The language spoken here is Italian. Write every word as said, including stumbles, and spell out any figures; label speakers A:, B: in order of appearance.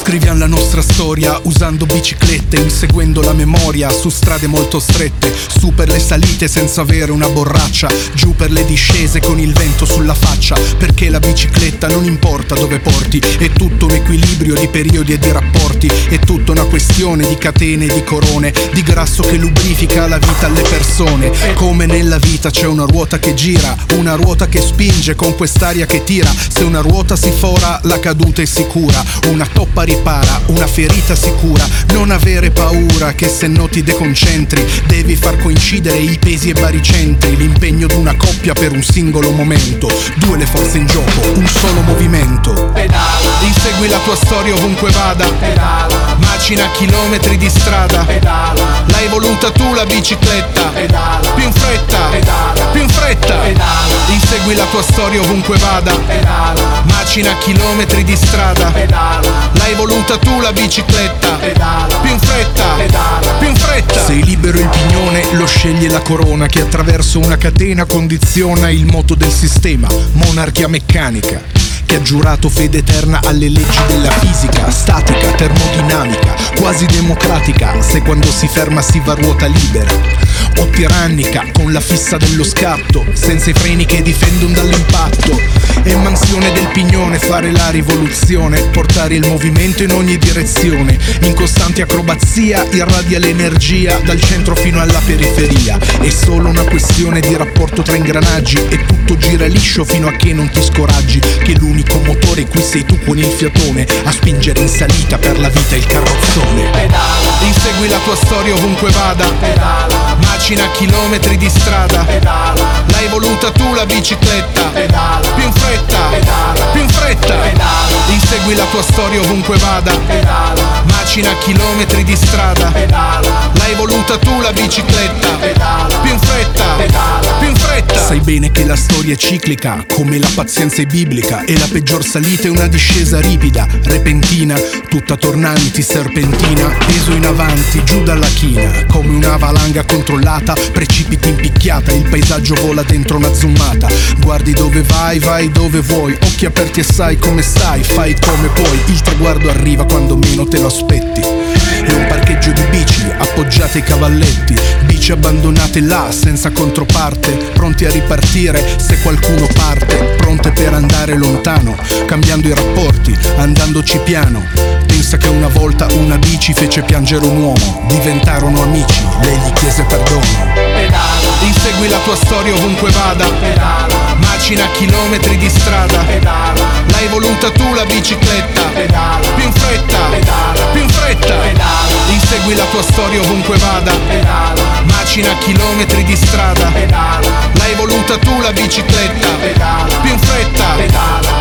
A: Scriviamo la nostra storia usando biciclette, inseguendo la memoria su strade molto strette, su per le salite senza avere una borraccia, giù per le discese con il vento sulla faccia, perché la bicicletta non importa dove porti, è tutto un equilibrio di periodi e di rapporti, è tutta una questione di catene e di corone, di grasso che lubrifica la vita alle persone. Come nella vita c'è una ruota che gira, una ruota che spinge con quest'aria che tira, se una ruota si fora la caduta è sicura, una toppa ripara, una ferita sicura. Non avere paura che se no ti deconcentri, devi far coincidere i pesi e baricentri, l'impegno d'una coppia per un singolo momento, due le forze in gioco, un solo movimento.
B: Pedala,
A: insegui la tua storia ovunque vada,
B: pedala,
A: macina chilometri di strada,
B: pedala,
A: l'hai voluta tu la bicicletta,
B: pedala,
A: più in fretta,
B: pedala,
A: più in fretta,
B: pedala,
A: insegui la tua storia ovunque vada,
B: pedala,
A: macina chilometri di strada,
B: pedala,
A: l'hai voluta tu la bicicletta,
B: pedala,
A: più in fretta,
B: pedala,
A: più in fretta. Sei libero il pignone, lo sceglie la corona che attraverso una catena condiziona il moto del sistema, monarchia meccanica che ha giurato fede eterna alle leggi della fisica, statica, termodinamica, quasi democratica, se quando si ferma si va a ruota libera, o tirannica, con la fissa dello scatto, senza i freni che difendono dall'impatto, è mansione del pignone fare la rivoluzione, portare il movimento in ogni direzione, in costante acrobazia irradia l'energia dal centro fino alla periferia, è solo una questione di rapporto tra ingranaggi e tutto gira liscio fino a che non ti scoraggi, che l'unico motore qui sei tu con il fiatone a spingere in salita per la vita il carrozzone.
B: pedala,
A: insegui la tua storia ovunque vada,
B: pedala,
A: macina chilometri di strada,
B: pedala,
A: l'hai voluta tu la bicicletta,
B: pedala,
A: più in fretta,
B: pedala,
A: più in fretta,
B: pedala,
A: insegui la tua storia ovunque vada,
B: pedala,
A: macina chilometri di strada,
B: pedala,
A: l'hai voluta tu la bicicletta,
B: pedala,
A: più in fretta,
B: pedala,
A: più in fretta. Sai bene che la storia è ciclica, come la pazienza è biblica, e la peggior salita è una discesa ripida, repentina, tutta tornanti, serpentina, peso in avanti, giù dalla china, come una valanga controllata, precipiti in picchiata, il paesaggio vola dentro una zoomata, guardi dove vai, vai dove vuoi, occhi aperti e sai come stai, fai come puoi, il traguardo arriva quando meno te lo aspetti, è un parcheggio di bici, appoggiate ai cavalletti, bici abbandonate là, senza controparte, pronti a ripartire se qualcuno parte, pronte per andare lontano, cambiando i rapporti, andandoci piano. Pensa che una volta una bici fece piangere un uomo, diventarono amici, lei gli chiese perdono.
B: pedala,
A: Insegui la tua storia ovunque vada,
B: pedala,
A: macina chilometri di strada,
B: pedala,
A: l'hai voluta tu la bicicletta,
B: pedala,
A: più in fretta,
B: pedala,
A: più in fretta,
B: pedala,
A: insegui la tua storia ovunque vada,
B: pedala,
A: macina chilometri di strada,
B: pedala,
A: l'hai voluta tu la bicicletta,
B: pedala,
A: più in fretta,
B: pedala,